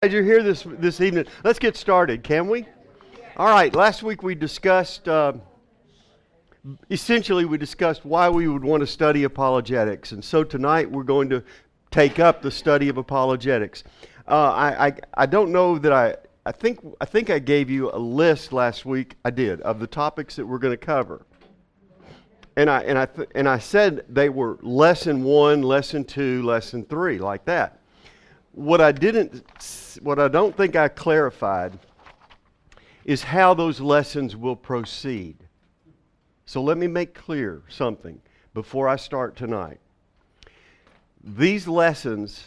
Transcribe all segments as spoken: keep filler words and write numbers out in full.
Glad you're here this this evening. Let's get started, can we? All right. Last week we discussed, uh, essentially, we discussed why we would want to study apologetics, and so tonight we're going to take up the study of apologetics. Uh, I, I I don't know that I I think I think I gave you a list last week. I did, of the topics that we're going to cover, and I and I th- and I said they were lesson one, lesson two, lesson three, like that. What I didn't, what I don't think I clarified is how those lessons will proceed. So let me make clear something before I start tonight. These lessons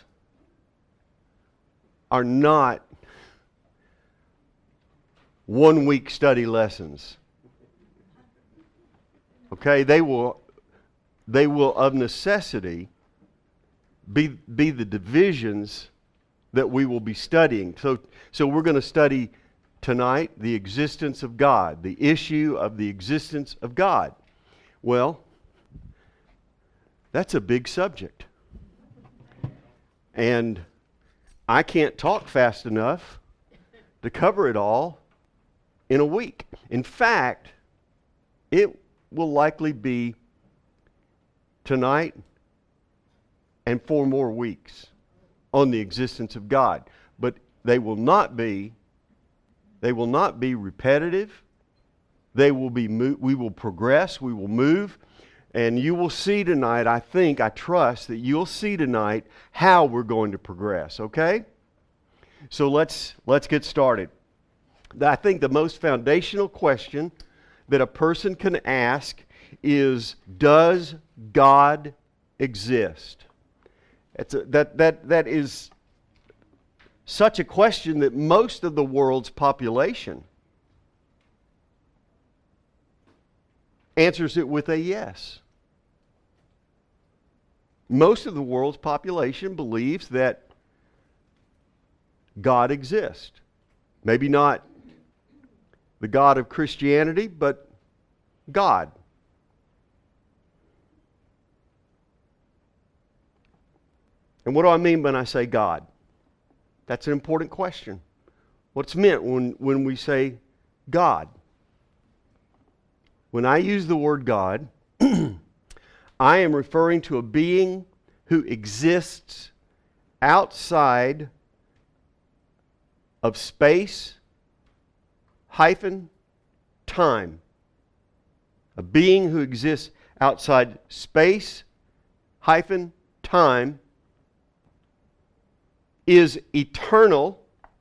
are not one-week study lessons. Okay, they will, they will of necessity be be the divisions that we will be studying. So, so we're going to study tonight the existence of God, the issue of the existence of God. Well, that's a big subject. And I can't talk fast enough to cover it all in a week. In fact, it will likely be tonight and four more weeks on the existence of God. But they will not be, they will not be repetitive. They will be, mo- we will progress, we will move, and you will see tonight, I think, I trust that you'll see tonight how we're going to progress, okay? So let's, let's get started. I think the most foundational question that a person can ask is, does God exist? It's a, that, that, that is such a question that most of the world's population answers it with a yes. Most of the world's population believes that God exists. Maybe not the God of Christianity, but God. And what do I mean when I say God? That's an important question. What's meant when, when we say God? When I use the word God, I am referring to a being who exists outside of space hyphen time. A being who exists outside space hyphen time is eternal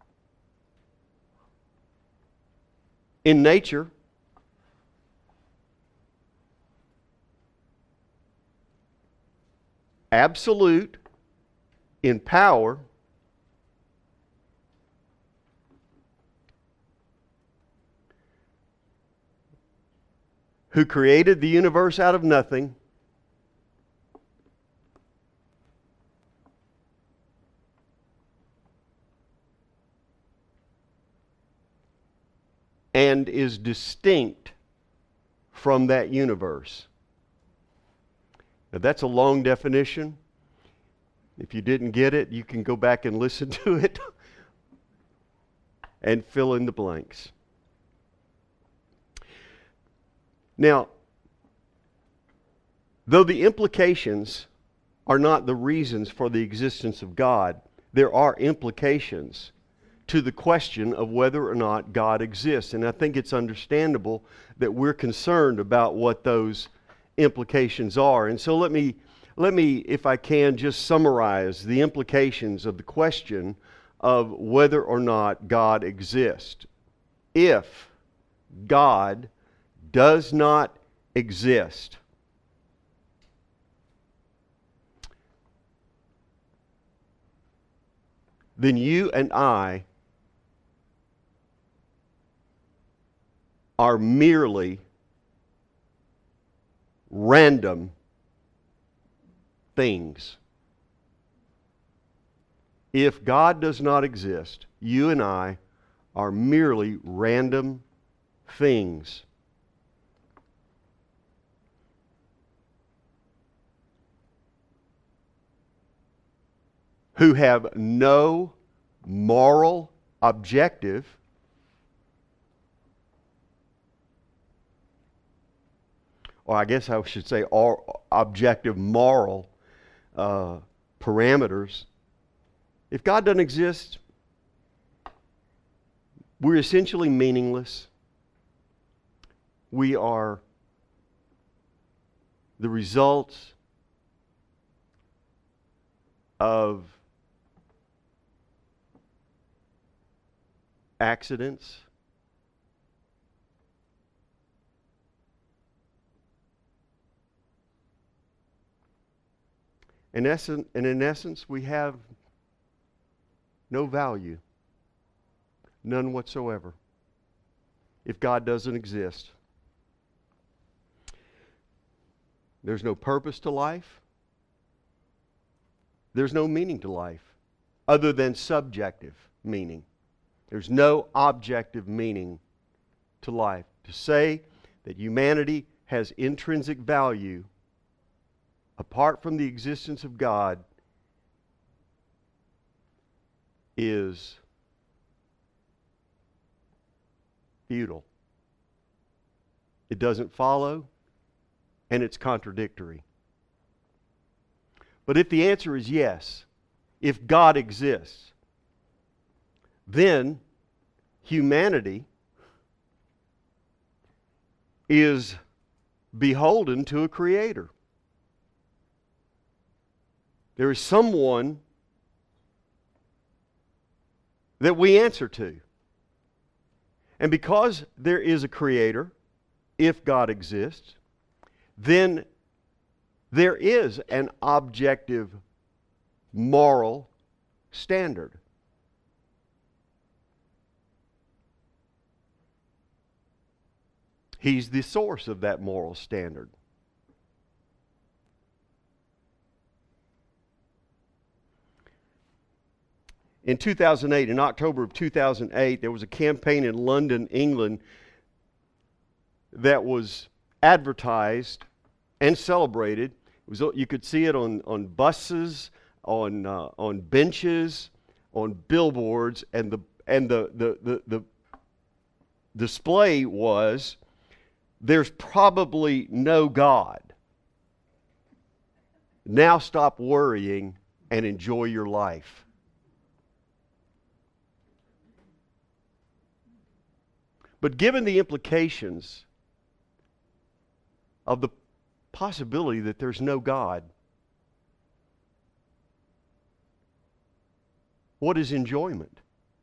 in nature, absolute in power, who created the universe out of nothing, and is distinct from that universe. Now, that's a long definition. If you didn't get it, you can go back and listen to it and fill in the blanks. Now, though the implications are not the reasons for the existence of God, there are implications to the question of whether or not God exists. And I think it's understandable that we're concerned about what those implications are. And so let me, let me, if I can, just summarize the implications of the question of whether or not God exists. If God does not exist, then you and I are merely random things. If God does not exist, you and I are merely random things. who have no moral objective, or I guess I should say all objective moral uh, parameters, if God doesn't exist, we're essentially meaningless. We are the results of accidents, in essence, and in essence, we have no value, none whatsoever, if God doesn't exist. There's no purpose to life. There's no meaning to life other than subjective meaning. There's no objective meaning to life. To say that humanity has intrinsic value apart from the existence of God is futile. It doesn't follow, and it's contradictory. But if the answer is yes, if God exists, then humanity is beholden to a creator. There is someone that we answer to. And because there is a creator, if God exists, then there is an objective moral standard. He's the source of that moral standard. In two thousand eight, in October of two thousand eight, there was a campaign in London, England, that was advertised and celebrated. It was, you could see it on, on buses, on uh, on benches, on billboards, and the and the the, the the display was, "There's probably no God. Now stop worrying and enjoy your life." But given the implications of the possibility that there's no God, what is enjoyment?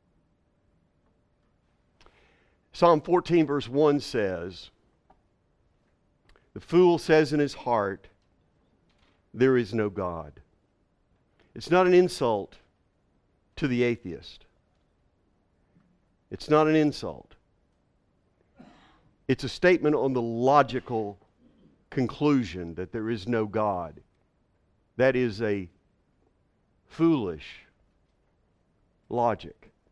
Psalm fourteen verse one says, "The fool says in his heart, there is no God." It's not an insult to the atheist. It's not an insult. It's a statement on the logical conclusion that there is no God. That is a foolish logic.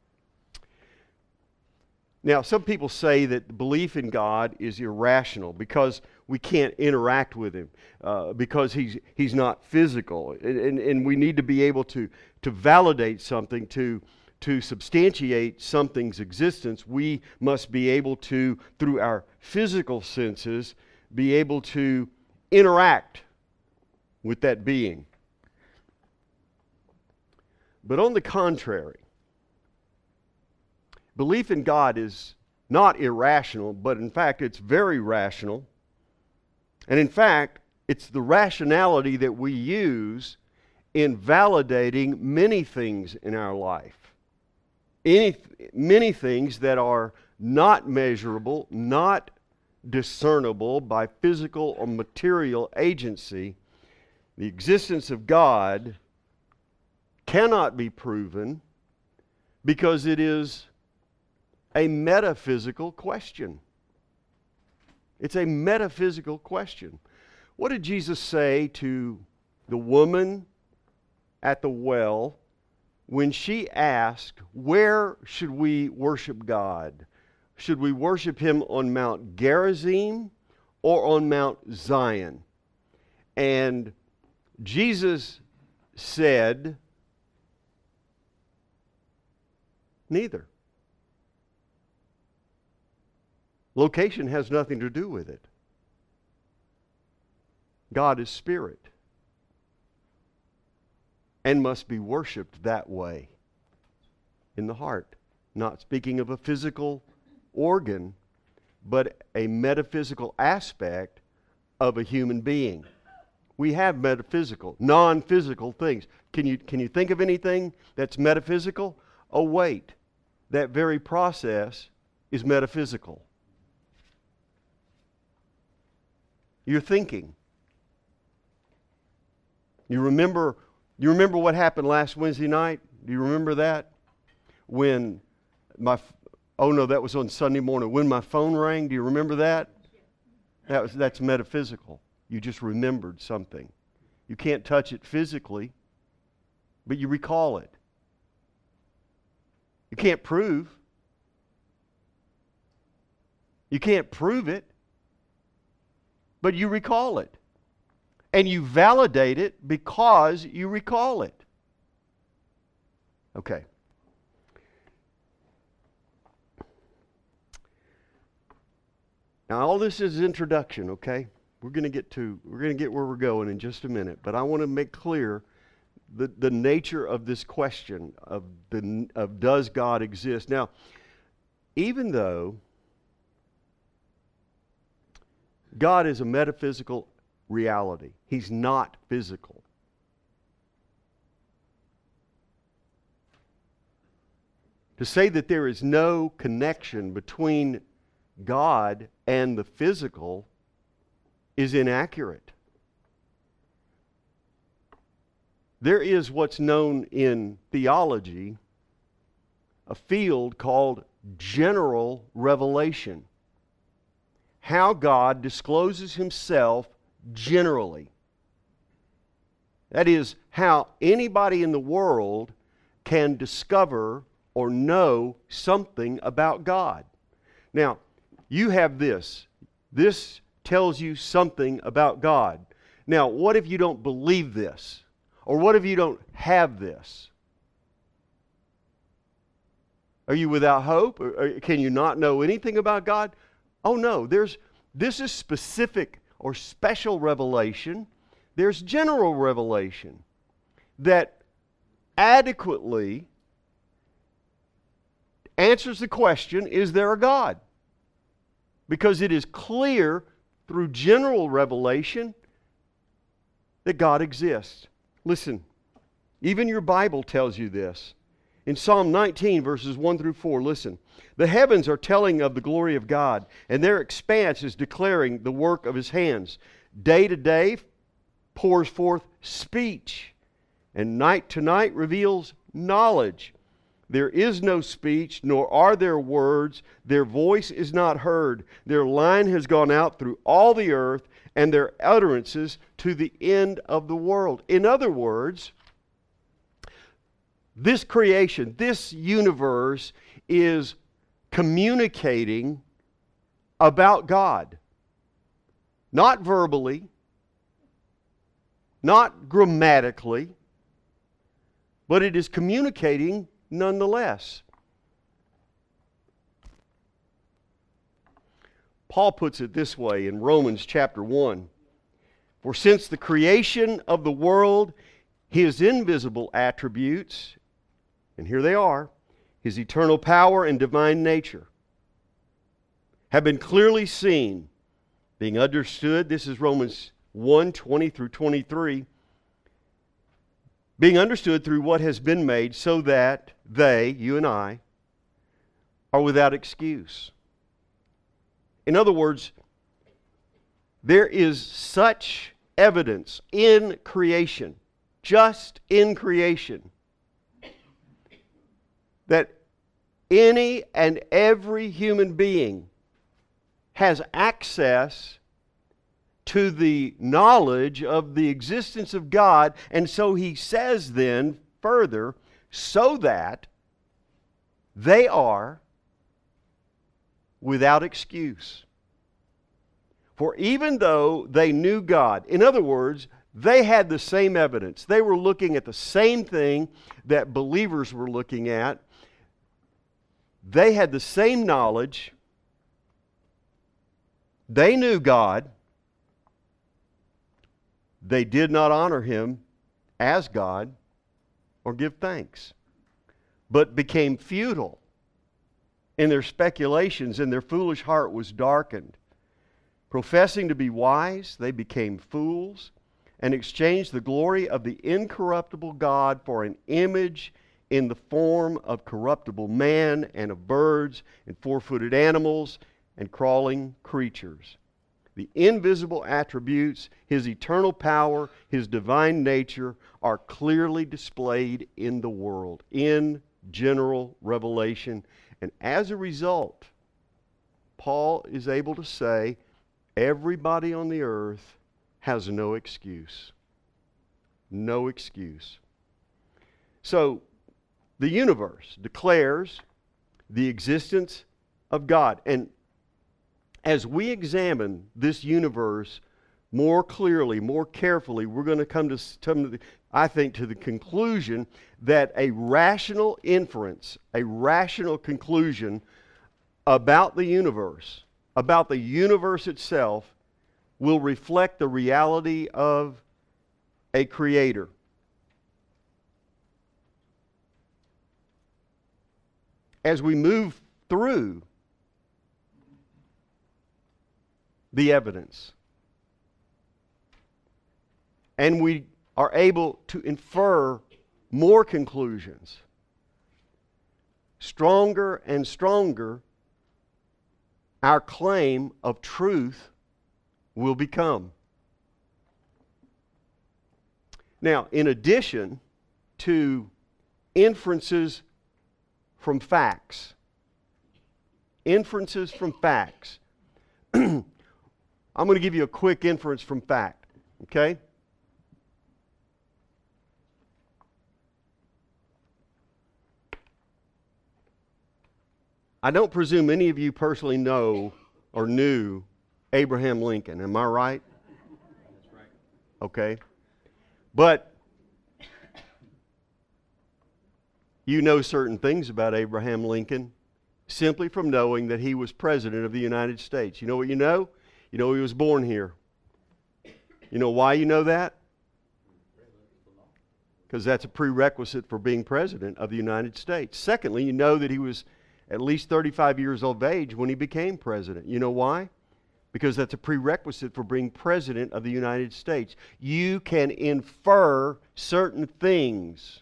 Now, some people say that belief in God is irrational because we can't interact with Him, uh, because he's, he's not physical. And, and, and we need to be able to, to validate something, to, to substantiate something's existence. We must be able to, through our physical senses, be able to interact with that being. But on the contrary, belief in God is not irrational, but in fact it's very rational. And in fact, it's the rationality that we use in validating many things in our life. Any, many things that are not measurable, not discernible by physical or material agency. The existence of God cannot be proven because it is a metaphysical question. It's a metaphysical question. What did Jesus say to the woman at the well when she asked, where should we worship God? Should we worship Him on Mount Gerizim or on Mount Zion? And Jesus said, Neither. Location has nothing to do with it. God is spirit and must be worshiped that way in the heart. Not speaking of a physical organ, but a metaphysical aspect of a human being. We have metaphysical, non-physical things. Can you, can you think of anything that's metaphysical? Oh, wait. That very process is metaphysical. You're thinking. You remember, you remember what happened last Wednesday night? Do you remember that? When my, oh no, that was on Sunday morning. When my phone rang, do you remember that? That was, that's metaphysical. You just remembered something. You can't touch it physically, but you recall it. You can't prove. You can't prove it, but you recall it. And you validate it because you recall it. Okay. Now all this is introduction, okay? We're going to get to we're going to get where we're going in just a minute, but I want to make clear the the nature of this question of the of does God exist? Now, even though God is a metaphysical reality, He's not physical. To say that there is no connection between God and the physical is inaccurate. There is what's known in theology a field called general revelation. How God discloses Himself generally. That is, how anybody in the world can discover or know something about God. Now, you have this. This tells you something about God. Now, what if you don't believe this? Or what if you don't have this? Are you without hope? Or, or can you not know anything about God? Oh no, there's this is specific or special revelation. There's general revelation that adequately answers the question, is there a God? Because it is clear through general revelation that God exists. Listen, even your Bible tells you this. In Psalm nineteen, verses one through four, listen. The heavens are telling of the glory of God, and their expanse is declaring the work of His hands. Day to day pours forth speech, and night to night reveals knowledge. There is no speech, nor are there words. Their voice is not heard. Their line has gone out through all the earth, and their utterances to the end of the world. In other words, this creation, this universe is communicating about God. Not verbally, not grammatically, but it is communicating nonetheless. Paul puts it this way in Romans chapter one. For since the creation of the world, His invisible attributes, and here they are, His eternal power and divine nature, have been clearly seen, being understood. This is Romans one, twenty through twenty-three. Being understood through what has been made, so that they, you and I, are without excuse. In other words, there is such evidence in creation, just in creation, that any and every human being has access to the knowledge of the existence of God. And so he says then further, so that they are without excuse. For even though they knew God, in other words, they had the same evidence. They were looking at the same thing that believers were looking at. They had the same knowledge. They knew God. They did not honor Him as God or give thanks, but became futile in their speculations, and their foolish heart was darkened. Professing to be wise, they became fools and exchanged the glory of the incorruptible God for an image in the form of corruptible man and of birds and four-footed animals and crawling creatures. The invisible attributes, His eternal power, His divine nature, are clearly displayed in the world, in general revelation. And as a result, Paul is able to say, everybody on the earth has no excuse. No excuse. So, the universe declares the existence of God. And as we examine this universe more clearly, more carefully, we're going to come to, to, I think, to the conclusion that a rational inference, a rational conclusion about the universe, about the universe itself, will reflect the reality of a creator. As we move through the evidence, and we are able to infer more conclusions, stronger and stronger our claim of truth will become. Now, in addition to inferences from facts, inferences from facts, I'm going to give you a quick inference from fact, okay? I don't presume any of you personally know or knew Abraham Lincoln. Am I right? That's right. Okay. But you know certain things about Abraham Lincoln simply from knowing that he was President of the United States. You know what you know? You know he was born here. You know why you know that? Because that's a prerequisite for being President of the United States. Secondly, you know that he was at least thirty-five years of age when he became President. You know why? Because that's a prerequisite for being President of the United States. You can infer certain things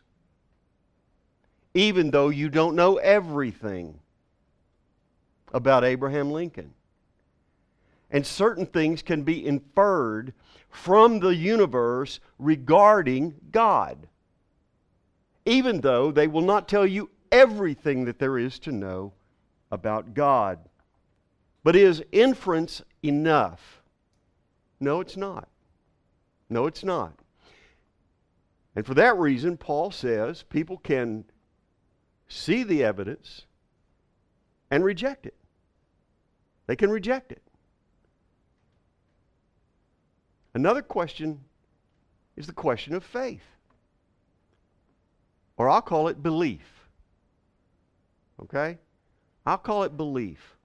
even though you don't know everything about Abraham Lincoln. And certain things can be inferred from the universe regarding God, even though they will not tell you everything that there is to know about God. But is inference enough? No, it's not. No, it's not. And for that reason, Paul says people can see the evidence and reject it. They can reject it. Another question is the question of faith. Or I'll call it belief. Okay? I'll call it belief.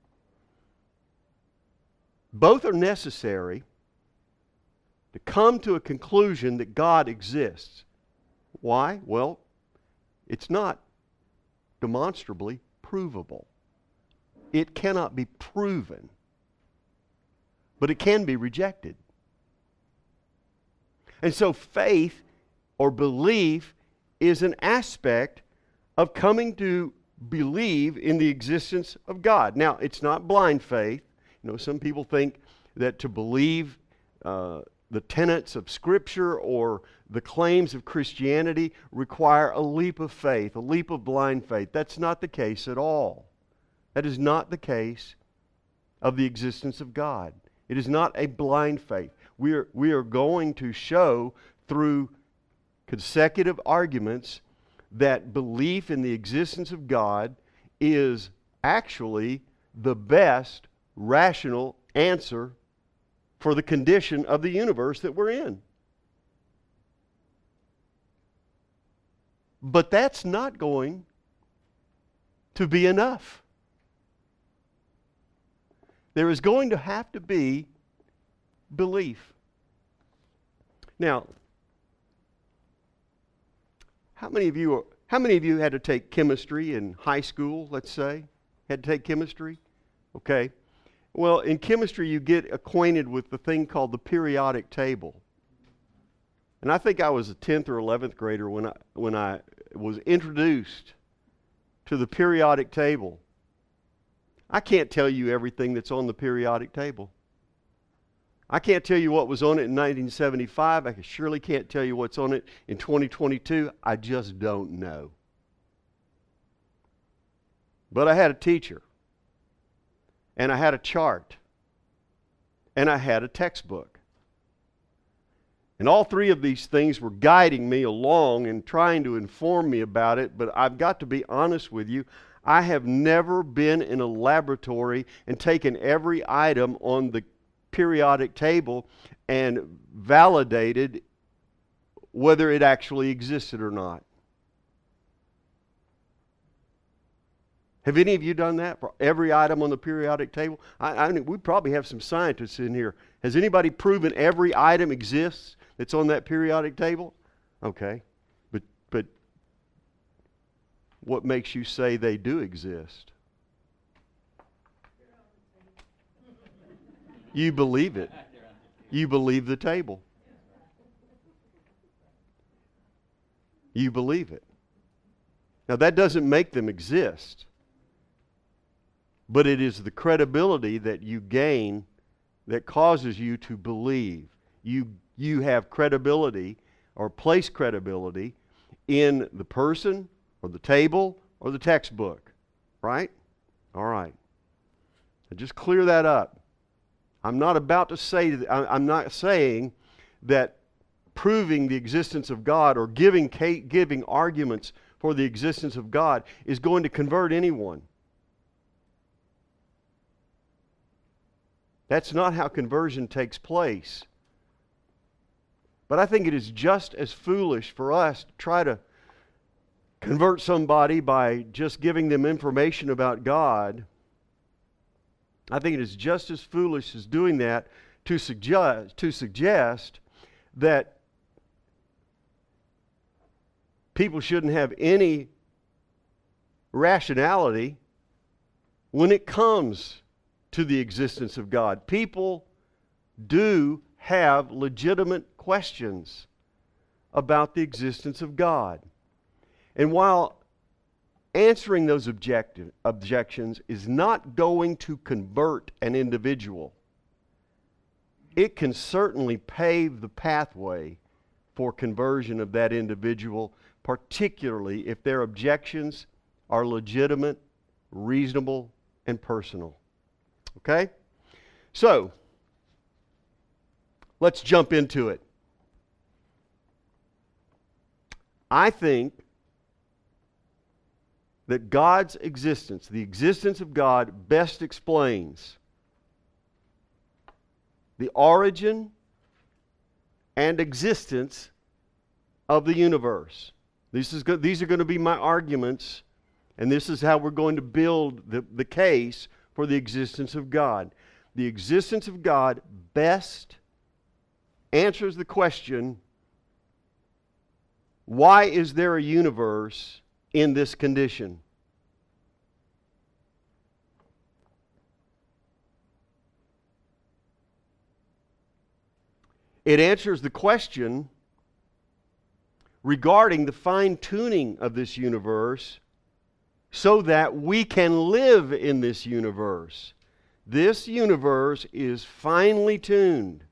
Both are necessary to come to a conclusion that God exists. Why? Well, it's not demonstrably provable. It cannot be proven, but it can be rejected. And so faith or belief is an aspect of coming to believe in the existence of God. Now, it's not blind faith. You know, some people think that to believe uh, the tenets of Scripture or the claims of Christianity require a leap of faith, a leap of blind faith. That's not the case at all. That is not the case of the existence of God. It is not a blind faith. We are, we are going to show through consecutive arguments that belief in the existence of God is actually the best rational answer for the condition of the universe that we're in. But that's not going to be enough. There is going to have to be belief. Now, how many of you are, how many of you had to take chemistry in high school, let's say? Had to take chemistry? Okay. Well, in chemistry you get acquainted with the thing called the periodic table. And I think I was a tenth or eleventh grader when I when I was introduced to the periodic table. I can't tell you everything that's on the periodic table. I can't tell you what was on it in nineteen seventy-five. I surely can't tell you what's on it in twenty twenty-two. I just don't know. But I had a teacher, and I had a chart, and I had a textbook. And all three of these things were guiding me along and trying to inform me about it, but I've got to be honest with you, I have never been in a laboratory and taken every item on the periodic table and validated whether it actually existed or not. Have any of you done that for every item on the periodic table? I, I mean, we probably have some scientists in here. Has anybody proven every item exists that's on that periodic table? Okay. But but what makes you say they do exist? You believe it. You believe the table. You believe it. Now that doesn't make them exist. But it is the credibility that you gain that causes you to believe. You, you have credibility or place credibility in the person or the table or the textbook. Right? All right. Now just clear that up. I'm not about to say, that, I'm not saying that proving the existence of God or giving, giving arguments for the existence of God is going to convert anyone. That's not how conversion takes place. But I think it is just as foolish for us to try to convert somebody by just giving them information about God. I think it is just as foolish as doing that to suggest, to suggest that people shouldn't have any rationality when it comes to the existence of God. People do have legitimate questions about the existence of God. And while answering those objective, objections is not going to convert an individual, it can certainly pave the pathway for conversion of that individual, particularly if their objections are legitimate, reasonable, and personal. Okay? So, let's jump into it. I think that God's existence, the existence of God, best explains the origin and existence of the universe. This is go- these are going to be my arguments, and this is how we're going to build the, the case for the existence of God. The existence of God best answers the question, why is there a universe in this condition? It answers the question regarding the fine-tuning of this universe so that we can live in this universe. This universe is finely tuned.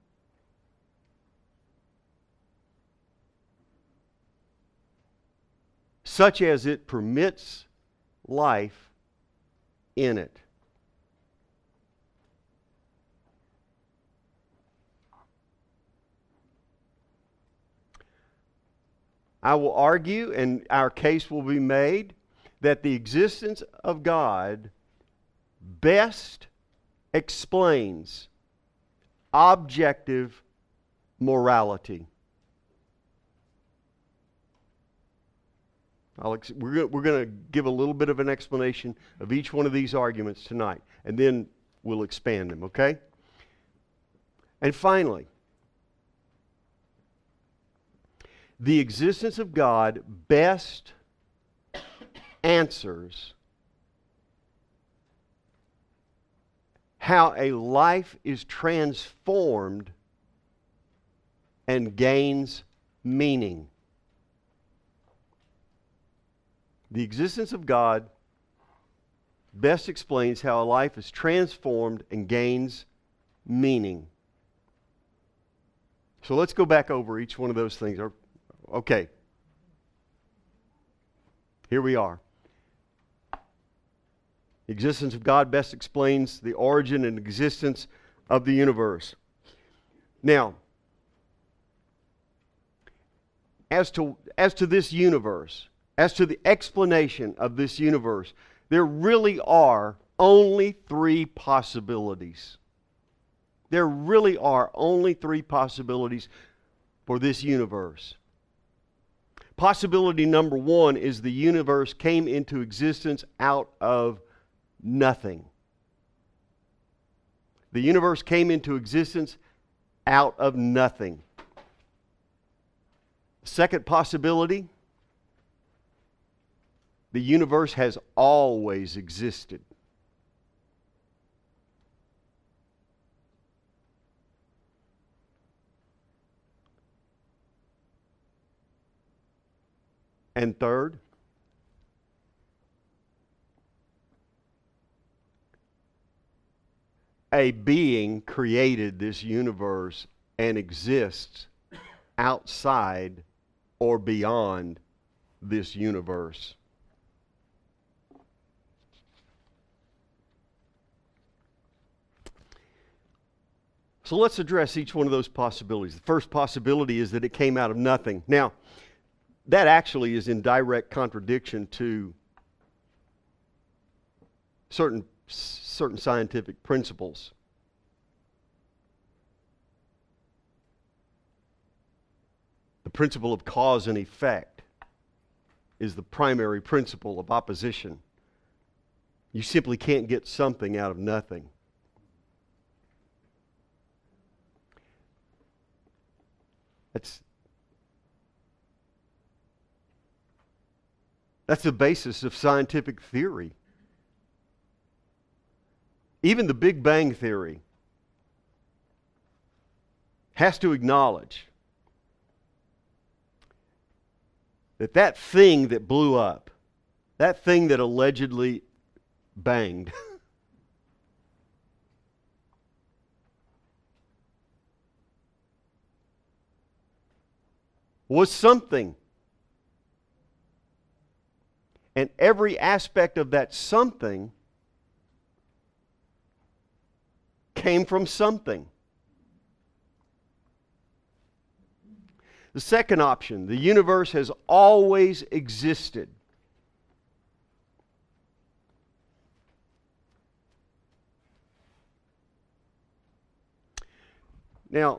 Such as it permits life in it. I will argue, and our case will be made, that the existence of God best explains objective morality. I'll ex- we're go- we're going to give a little bit of an explanation of each one of these arguments tonight, and then we'll expand them, okay? And finally, the existence of God best answers how a life is transformed and gains meaning. The existence of God best explains how a life is transformed and gains meaning. So let's go back over each one of those things. Okay. Here we are. The existence of God best explains the origin and existence of the universe. Now, as to, as to this universe, as to the explanation of this universe, there really are only three possibilities. There really are only three possibilities for this universe. Possibility number one is the universe came into existence out of nothing. The universe came into existence out of nothing. Second possibility, the universe has always existed. And third, a being created this universe and exists outside or beyond this universe. So let's address each one of those possibilities. The first possibility is that it came out of nothing. Now, that actually is in direct contradiction to certain, certain scientific principles. The principle of cause and effect is the primary principle of opposition. You simply can't get something out of nothing. That's, that's the basis of scientific theory. Even the Big Bang Theory has to acknowledge that that thing that blew up, that thing that allegedly banged, was something. And every aspect of that something came from something. The second option, the universe has always existed. Now,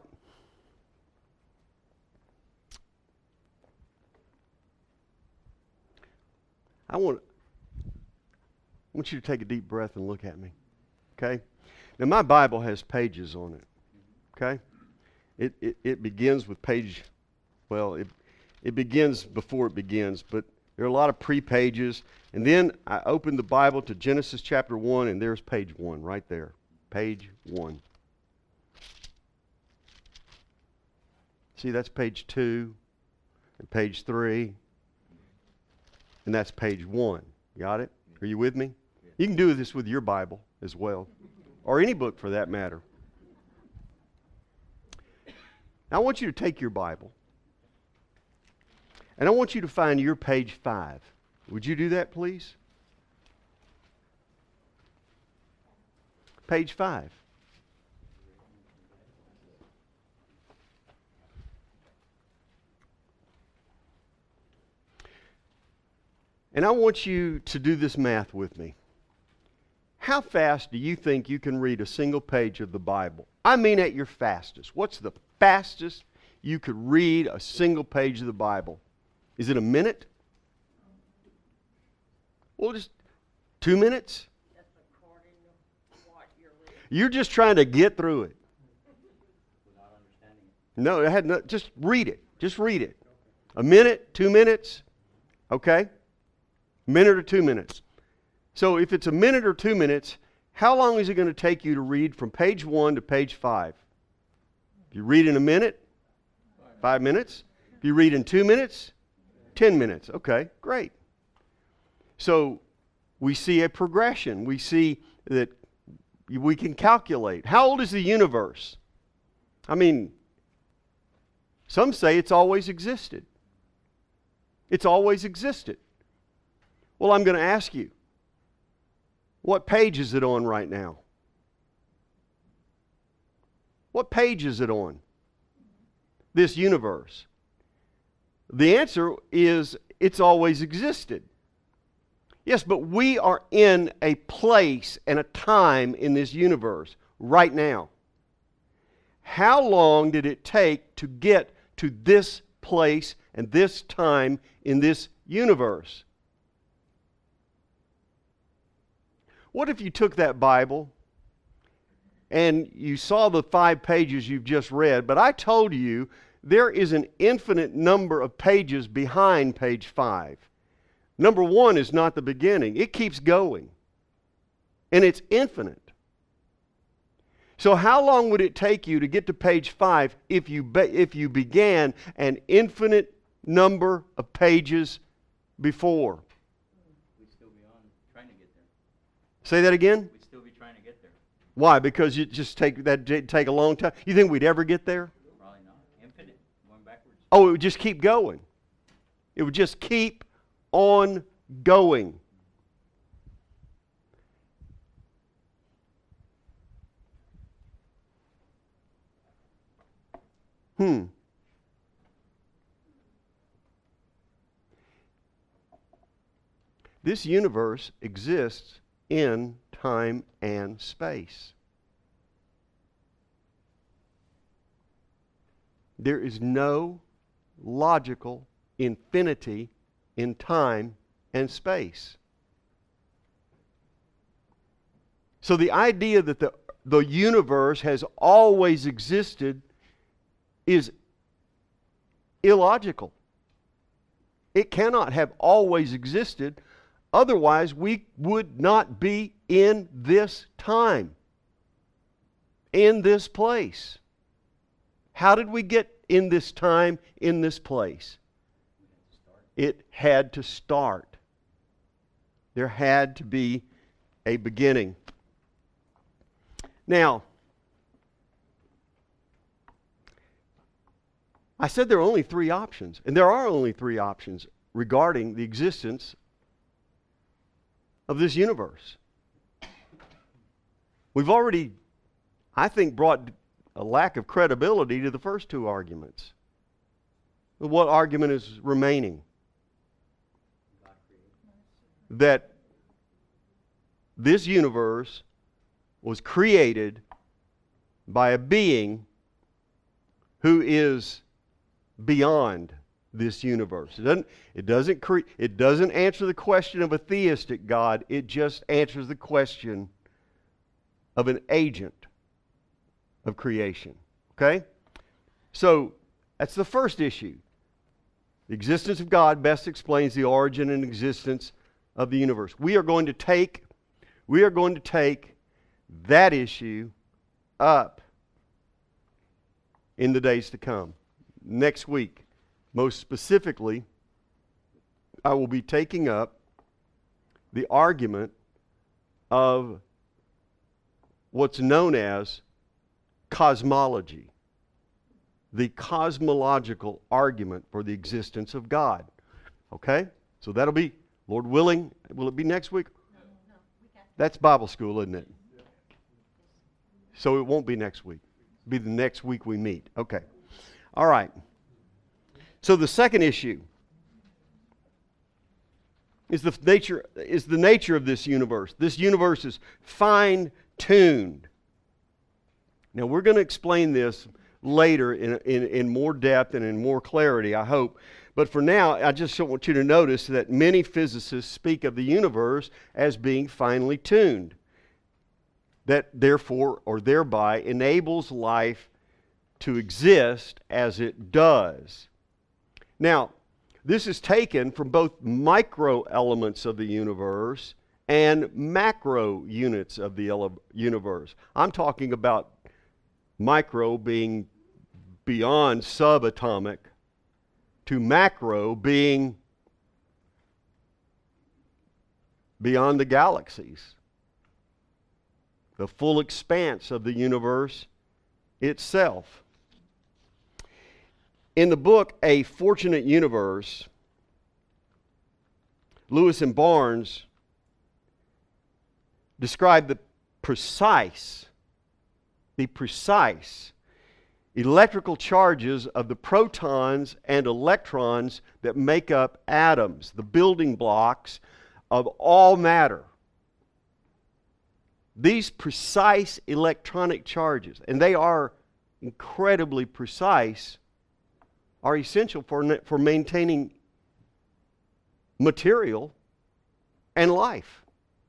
I want, I want you to take a deep breath and look at me, okay? Now, my Bible has pages on it, okay? It, it, it begins with page, well, it, it begins before it begins, but there are a lot of pre-pages. And then I opened the Bible to Genesis chapter one, and there's page one right there. Page one. See, that's page two and page three. And that's page one. Got it? Are you with me? You can do this with your Bible as well, or any book for that matter. Now I want you to take your Bible, and I want you to find your page five. Would you do that, please? Page five. And I want you to do this math with me. How fast do you think you can read a single page of the Bible? I mean at your fastest. What's the fastest you could read a single page of the Bible? Is it a minute? Well, just two minutes. You're just trying to get through it. No, it had no, just read it. Just read it. A minute, two minutes, okay? Minute or two minutes. So if it's a minute or two minutes, how long is it going to take you to read from page one to page five? If you read in a minute, five minutes. If you read in two minutes, ten minutes. Okay, great. So we see a progression. We see that we can calculate. How old is the universe? I mean, some say it's always existed. It's always existed. Well, I'm going to ask you, what page is it on right now? What page is it on? This universe. The answer is it's always existed. Yes, but we are in a place and a time in this universe right now. How long did it take to get to this place and this time in this universe? What if you took that Bible and you saw the five pages you've just read, but I told you there is an infinite number of pages behind page five. Number one is not the beginning. It keeps going. And it's infinite. So how long would it take you to get to page five if you be, if you began an infinite number of pages before? We'd still be on trying to get there. Say that again? We'd still be trying to get there. Why? Because it just take that take a long time. You think we'd ever get there? Probably not. Infinite. Going backwards. Oh, it would just keep going. It would just keep on going. Hmm. This universe exists in time and space. There is no logical infinity in time and space. So the idea that the, the universe has always existed is illogical. It cannot have always existed, otherwise we would not be in this time, in this place. How did we get in this time, in this place? It had to start. There had to be a beginning. Now, I said there are only three options, and there are only three options regarding the existence of this universe. We've already, I think, brought a lack of credibility to the first two arguments. What argument is remaining? That this universe was created by a being who is beyond this universe. It doesn't, it doesn't, cre- it doesn't answer the question of a theistic God. It just answers the question of an agent of creation. Okay? So, that's the first issue. The existence of God best explains the origin and existence of the universe. We are going to take, we are going to take that issue up in the days to come. Next week, most specifically, I will be taking up the argument of what's known as cosmology, the cosmological argument for the existence of God. Okay? So that'll be, Lord willing, will it be next week? No, no, we got That's Bible school, isn't it? So it won't be next week. It'll be the next week we meet. Okay. All right. So the second issue is the nature is the nature of this universe. This universe is fine-tuned. Now we're going to explain this later in, in, in more depth and in more clarity, I hope. But for now, I just want you to notice that many physicists speak of the universe as being finely tuned, that therefore or thereby enables life to exist as it does. Now, this is taken from both micro elements of the universe and macro units of the ele- universe. I'm talking about micro being beyond subatomic, to macro being beyond the galaxies, the full expanse of the universe itself. In the book A Fortunate Universe, Lewis and Barnes describe the precise, the precise electrical charges of the protons and electrons that make up atoms, the building blocks of all matter. These precise electronic charges, and they are incredibly precise, are essential for, for maintaining material and life.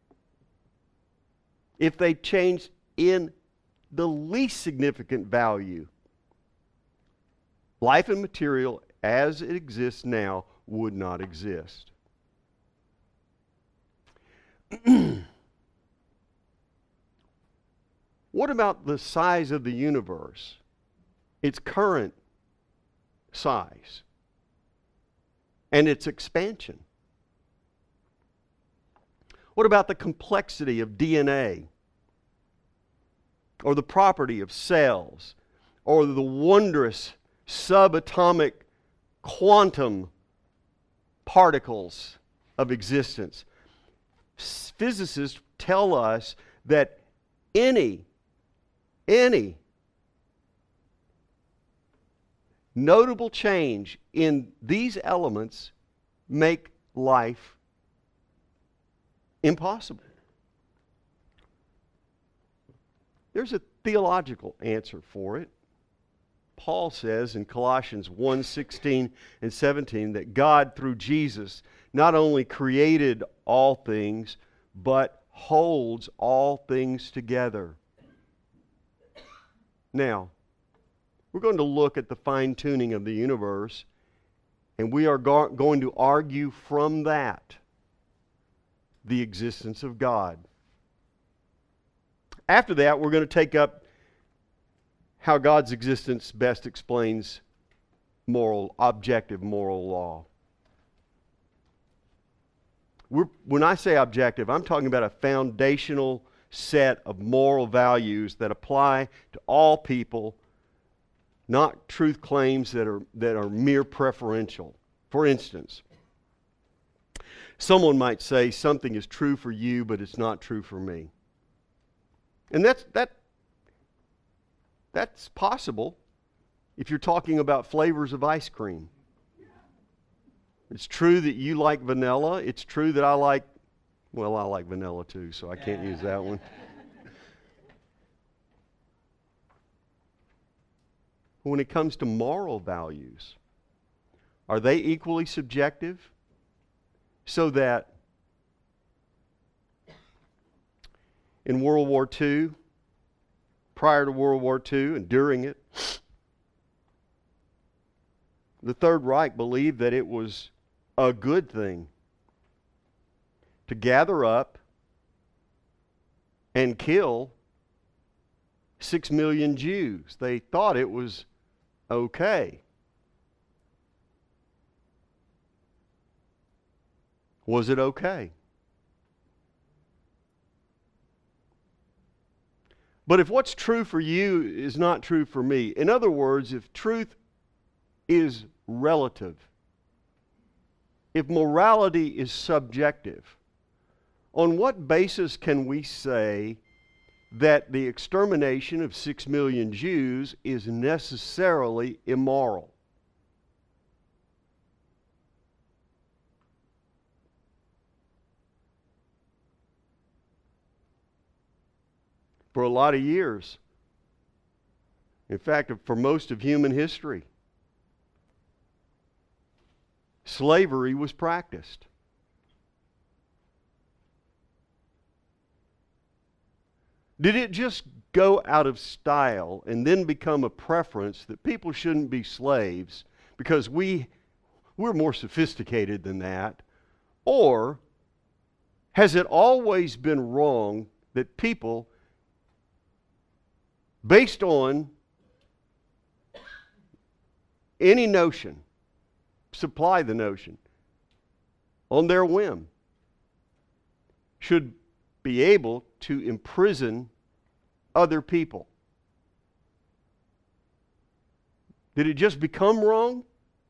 If they changed in the least significant value, life and material as it exists now would not exist. What about the size of the universe? Its current size and its expansion. What about the complexity of D N A? Or the property of cells? Or the wondrous subatomic quantum particles of existence? Physicists tell us that any, any notable change in these elements make life impossible. There's a theological answer for it. Paul says in Colossians one sixteen and seventeen that God, through Jesus, not only created all things, but holds all things together. Now, we're going to look at the fine-tuning of the universe, and we are go- going to argue from that the existence of God. After that, we're going to take up how God's existence best explains moral, objective moral law. We're, when I say objective, I'm talking about a foundational set of moral values that apply to all people, not truth claims that are, that are mere preferential. For instance, someone might say something is true for you, but it's not true for me. And that's, that, that's possible if you're talking about flavors of ice cream. It's true that you like vanilla. It's true that I like, well, I like vanilla too, so I can't use that one. When it comes to moral values, are they equally subjective? So that in World War Two, prior to World War Two and during it, the Third Reich believed that it was a good thing to gather up and kill six million Jews. They thought it was okay. Was it okay? But if what's true for you is not true for me, in other words, if truth is relative, if morality is subjective, on what basis can we say that the extermination of six million Jews is necessarily immoral? For a lot of years, in fact, for most of human history, slavery was practiced. Did it just go out of style and then become a preference that people shouldn't be slaves because we, we're more sophisticated than that? Or has it always been wrong that people, based on any notion, supply the notion, on their whim, should be able to imprison other people? Did it just become wrong?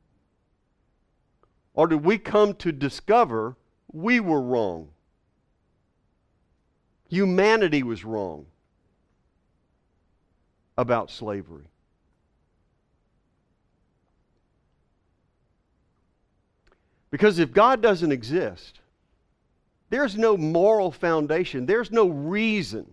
Or did we come to discover we were wrong? Humanity was wrong about slavery. Because if God doesn't exist, there's no moral foundation, there's no reason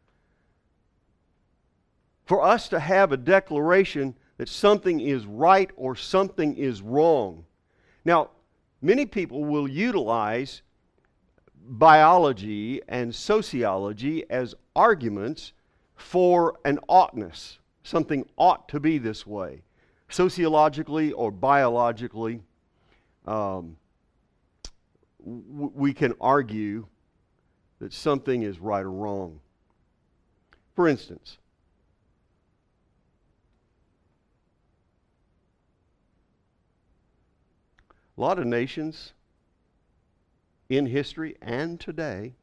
for us to have a declaration that something is right or something is wrong. Now, many people will utilize biology and sociology as arguments for an oughtness. Something ought to be this way. Sociologically or biologically, um, w- we can argue that something is right or wrong. For instance, a lot of nations in history and today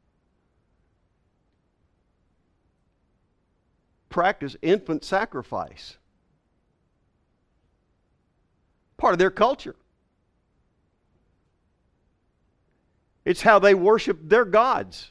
practice infant sacrifice. Part of their culture. It's how they worship their gods.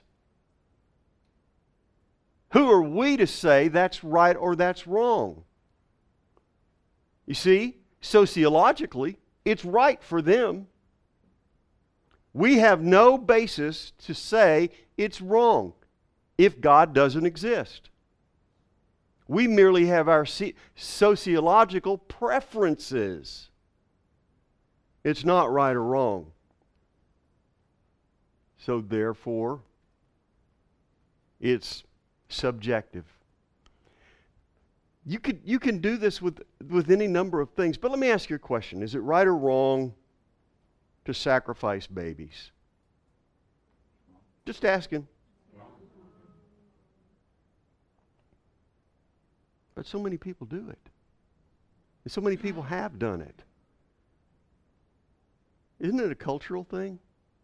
Who are we to say that's right or that's wrong? You see, sociologically, it's right for them. We have no basis to say it's wrong if God doesn't exist. We merely have our sociological preferences. It's not right or wrong. So therefore, it's subjective. You could you can do this with, with any number of things, but let me ask you a question. Is it right or wrong to sacrifice babies? Just asking. But so many people do it. And so many people have done it. Isn't it a cultural thing?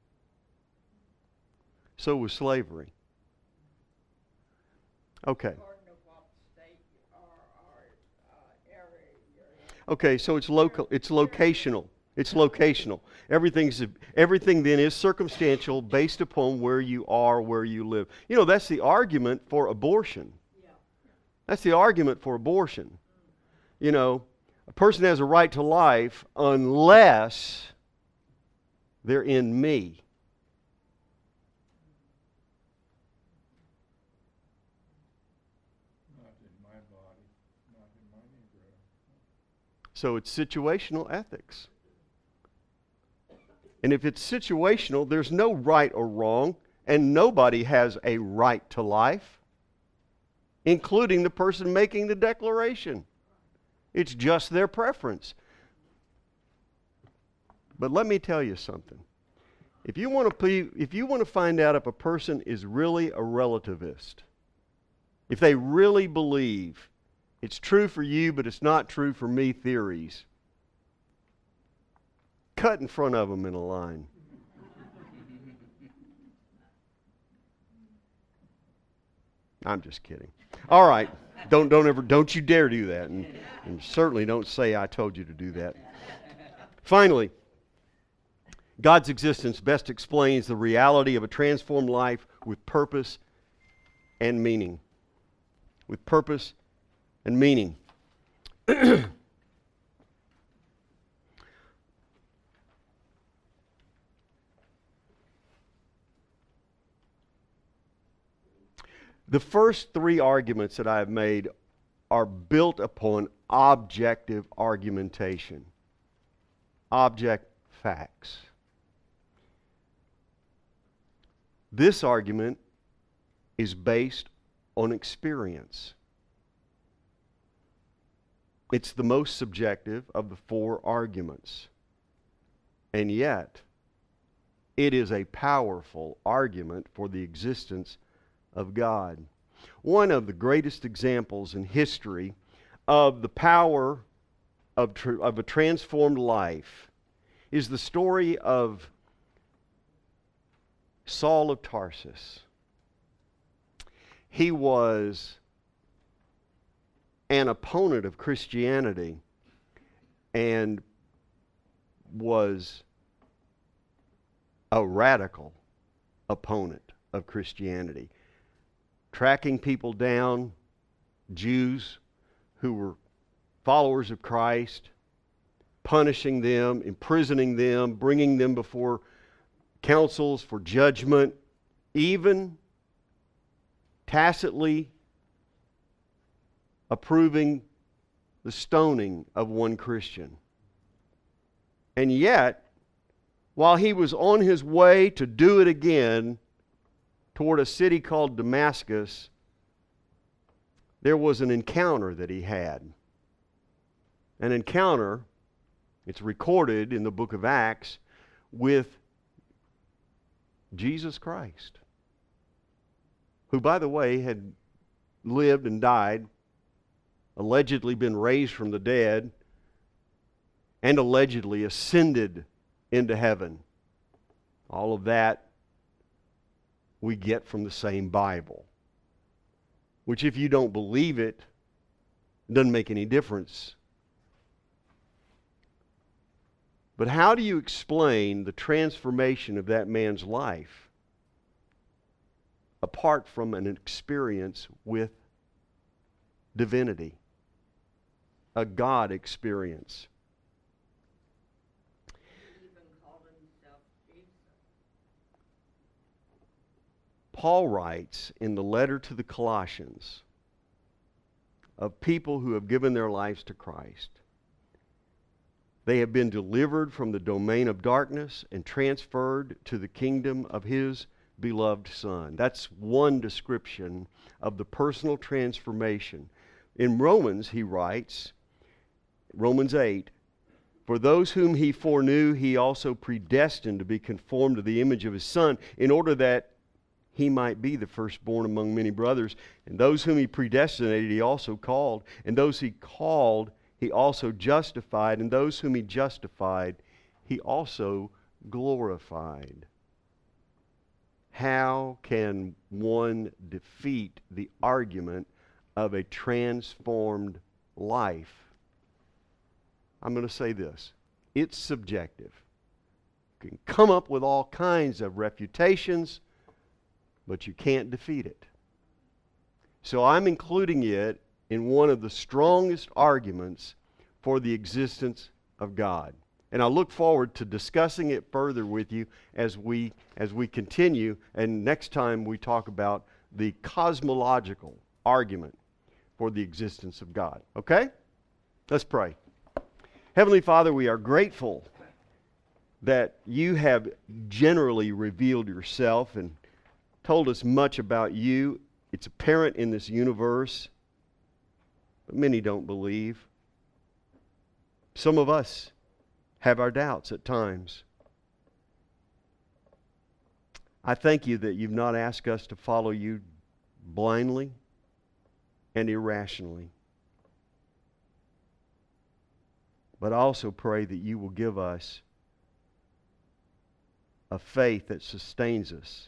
So was slavery. Okay. Okay, so it's local. It's locational. It's locational. Everything's everything then is circumstantial, based upon where you are, where you live. You know, that's the argument for abortion. That's the argument for abortion. You know, a person has a right to life unless they're in me. So it's situational ethics. And if it's situational, there's no right or wrong, and nobody has a right to life, including the person making the declaration. It's just their preference. But let me tell you something. If you want to, if you want to find out if a person is really a relativist, if they really believe it's true for you, but it's not true for me theories, cut in front of them in a line. I'm just kidding. All right. Don't don't ever don't you dare do that, and, and certainly don't say I told you to do that. Finally, God's existence best explains the reality of a transformed life with purpose and meaning. With purpose and meaning. The first three arguments that I have made are built upon objective argumentation. Object facts. This argument is based on experience. It's the most subjective of the four arguments. And yet, it is a powerful argument for the existence of God. One of the greatest examples in history of the power of, tr- of a transformed life is the story of Saul of Tarsus. He was an opponent of Christianity and was a radical opponent of Christianity, tracking people down, Jews who were followers of Christ, punishing them, imprisoning them, bringing them before councils for judgment, even tacitly approving the stoning of one Christian. And yet, while he was on his way to do it again toward a city called Damascus, there was an encounter that he had. An encounter, it's recorded in the book of Acts, with Jesus Christ, who, by the way, had lived and died, allegedly been raised from the dead, and allegedly ascended into heaven. All of that we get from the same Bible, which, if you don't believe it, doesn't make any difference. But how do you explain the transformation of that man's life apart from an experience with divinity, a God experience? He even called himself Jesus. Paul writes in the letter to the Colossians of people who have given their lives to Christ. They have been delivered from the domain of darkness and transferred to the kingdom of His beloved Son. That's one description of the personal transformation. In Romans, he writes, Romans eight, "For those whom He foreknew, He also predestined to be conformed to the image of His Son, in order that He might be the firstborn among many brothers. And those whom He predestinated, He also called. And those He called, He also justified. And those whom He justified, He also glorified." How can one defeat the argument of a transformed life? I'm going to say this. It's subjective. You can come up with all kinds of refutations, but you can't defeat it. So I'm including it in one of the strongest arguments for the existence of God. And I look forward to discussing it further with you as we as we continue, and next time we talk about the cosmological argument for the existence of God. Okay? Let's pray. Heavenly Father, we are grateful that you have generally revealed yourself and told us much about you. It's apparent in this universe, but many don't believe. Some of us have our doubts at times. I thank you that you've not asked us to follow you blindly and irrationally. But I also pray that you will give us a faith that sustains us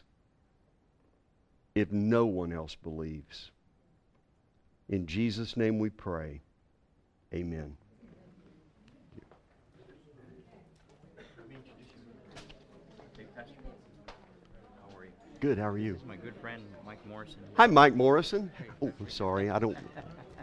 if no one else believes. In Jesus' name we pray. Amen. Hey, Pastor. How are you? Good, how are you? This is my good friend, Mike Morrison. Hi, Mike Morrison. Oh, I'm sorry, I don't...